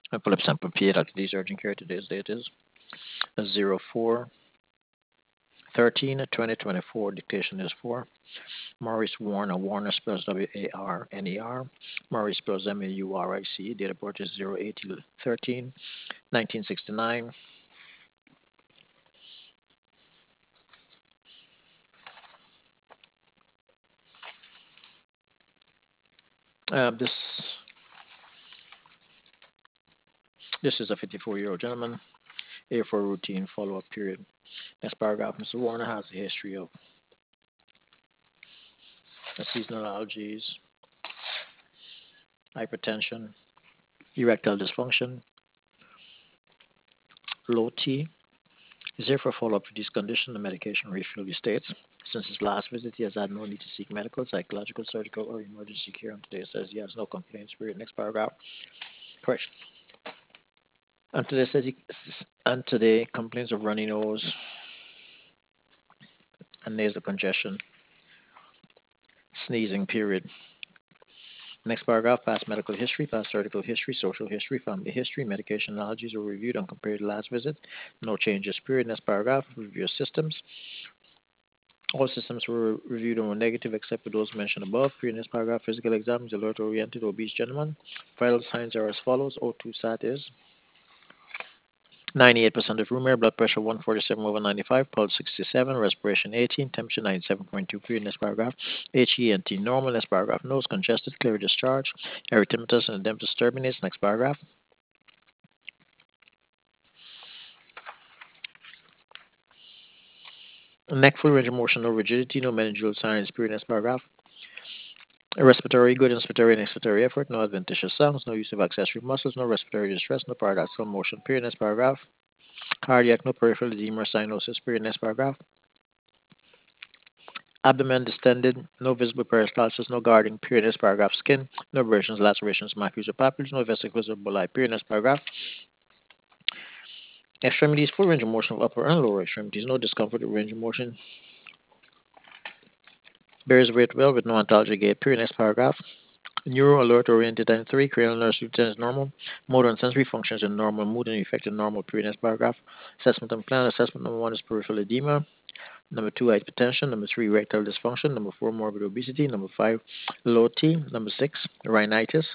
I pull up sample P Dr. D's urgent care. Today's date is 04/13/2024. Dictation is for Maurice Warner. Warner spells Warner. Maurice spells Maurice. Date of birth is 0/18/13/1969. This is a 54-year-old gentleman here for a routine follow-up period. Next paragraph. Mr. Warner has a history of seasonal allergies, hypertension, erectile dysfunction, low T. Is here for follow-up for this condition. The medication refill he states. Since his last visit, he has had no need to seek medical, psychological, surgical, or emergency care. And today says he has no complaints. Period. Next paragraph. Correction. And today says and today complains of runny nose and nasal congestion, sneezing. Period. Next paragraph. Past medical history, past surgical history, social history, family history, medication allergies were reviewed and compared to last visit. No changes. Period. Next paragraph. Review systems. All systems were reviewed and were negative except for those mentioned above. Previous paragraph, physical exam is alert-oriented obese gentleman. Vital signs are as follows. O2 sat is 98% of room air, blood pressure 147/95, pulse 67, respiration 18, temperature 97.2. Previous paragraph, HENT normal. Next paragraph, nose congested, clear discharge, erythematous and edematous turbinates. Next paragraph. Neck full range of motion, no rigidity, no meningeal signs. Previous paragraph. Respiratory, good inspiratory and expiratory effort, no adventitious sounds, no use of accessory muscles, no respiratory distress, no paradoxical motion. Period. Next paragraph. Cardiac, no peripheral edema or cyanosis. Period. Next paragraph. Abdomen distended, no visible peristalsis, no guarding. Period. Next paragraph. Skin, no abrasions, lacerations, macules or papules, no vesicles or bulli. Period. Next paragraph. Extremities, full range of motion of upper and lower extremities, no discomfort or range of motion. Bears weight well with no ontology gait. Period. Next paragraph. Neuro alert oriented and 3, cranial nerve routine is normal. Motor and sensory functions are normal. Mood and effect are normal. Previous paragraph. Assessment and plan. Assessment number 1 is peripheral edema. Number 2, hypertension. Number 3, erectile dysfunction. Number 4, morbid obesity. Number 5, low T. Number 6, rhinitis.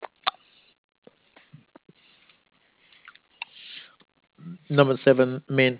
Number 7,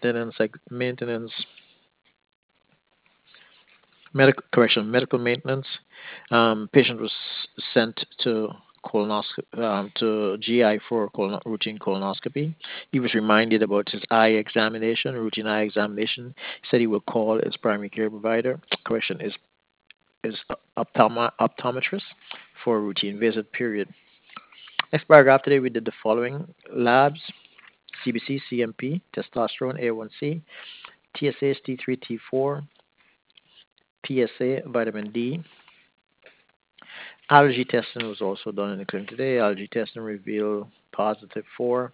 medical maintenance. Patient was sent to to GI for routine colonoscopy. He was reminded about his eye examination, routine eye examination. He said he will call his primary care provider. Correction is optometrist for a routine visit. Period. Next paragraph. Today we did the following labs: CBC, CMP, testosterone, A1C, TSH, T3, T4, PSA, vitamin D. Allergy testing was also done in the clinic today. Allergy testing revealed positive for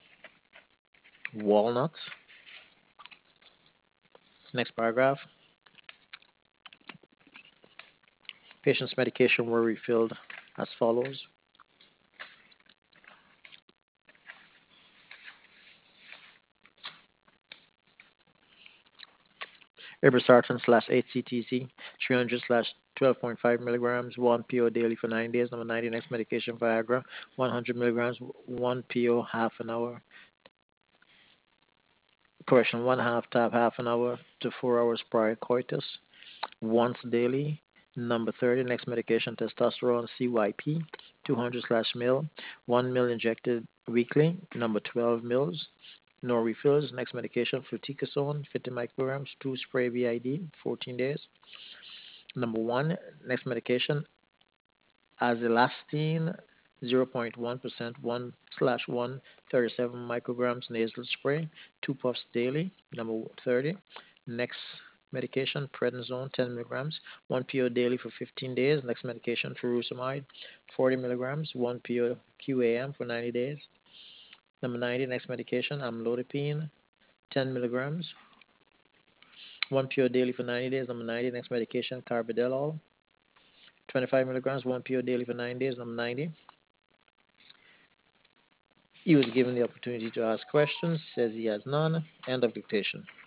walnuts. Next paragraph. Patient's medication were refilled as follows. Irbesartan slash HCTC 300 slash 12.5 milligrams, 1 PO daily for 9 days. Number 90, next medication Viagra, 100 milligrams, 1 PO half an hour. Correction, 1/2 tab half an hour to 4 hours prior coitus, once daily. Number 30, next medication testosterone CYP, 200 slash mil, 1 mil injected weekly. Number 12 mils. No refills. Next medication fluticasone, 50 micrograms, 2 spray BID, 14 days. Number 1, next medication azilastine, 0.1%, 1/137 micrograms nasal spray, 2 puffs daily. Number 30, next medication prednisone, 10 milligrams, 1 PO daily for 15 days. Next medication furosemide, 40 milligrams, 1 PO QAM for 90 days. Number 90, next medication amlodipine, 10 milligrams, 1 PO daily for 90 days. Number 90, next medication carbidelol, 25 milligrams, 1 PO daily for 9 days. Number 90, He was given the opportunity to ask questions, says he has none. End of dictation.